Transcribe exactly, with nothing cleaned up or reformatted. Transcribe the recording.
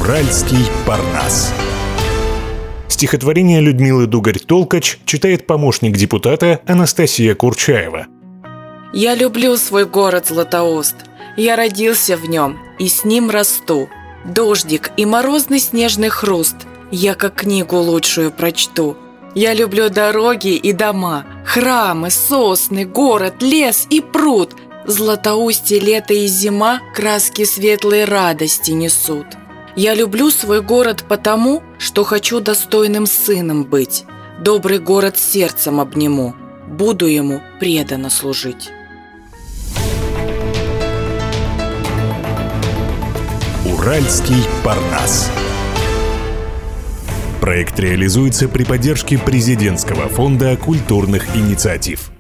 Уральский Парнас. Стихотворение Людмилы Дугарь-Толкач читает помощник депутата Анастасия Курчаева. Я люблю свой город Златоуст. Я родился в нем и с ним расту. Дождик и морозный снежный хруст я как книгу лучшую прочту. Я люблю дороги и дома, храмы, сосны, город, лес и пруд. Златоустье лето и зима краски светлой радости несут. Я люблю свой город потому, что хочу достойным сыном быть. Добрый город сердцем обниму, буду ему преданно служить. Уральский Парнас. Проект реализуется при поддержке Президентского фонда культурных инициатив.